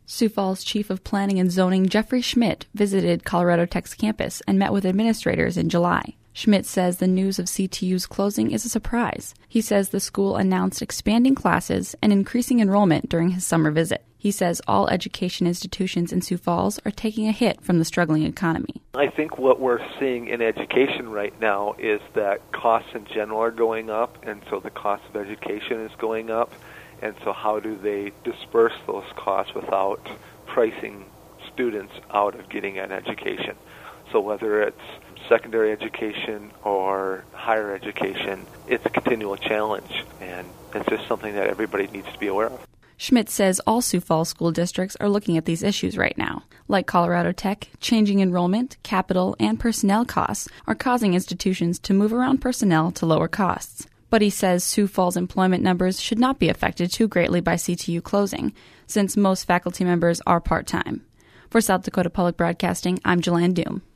Sioux Falls Chief of Planning and Zoning Jeffrey Schmidt visited Colorado Tech's campus and met with administrators in July. Schmidt says the news of CTU's closing is a surprise. He says the school announced expanding classes and increasing enrollment during his summer visit. He says all education institutions in Sioux Falls are taking a hit from the struggling economy. I think what we're seeing in education right now is that costs in general are going up, and so the cost of education is going up. And so how do they disperse those costs without pricing students out of getting an education? So whether it's secondary education or higher education, it's a continual challenge, and it's just something that everybody needs to be aware of. Schmidt says all Sioux Falls school districts are looking at these issues right now. Like Colorado Tech, changing enrollment, capital, and personnel costs are causing institutions to move around personnel to lower costs. But he says Sioux Falls employment numbers should not be affected too greatly by CTU closing, since most faculty members are part-time. For South Dakota Public Broadcasting, I'm Jelan Doom.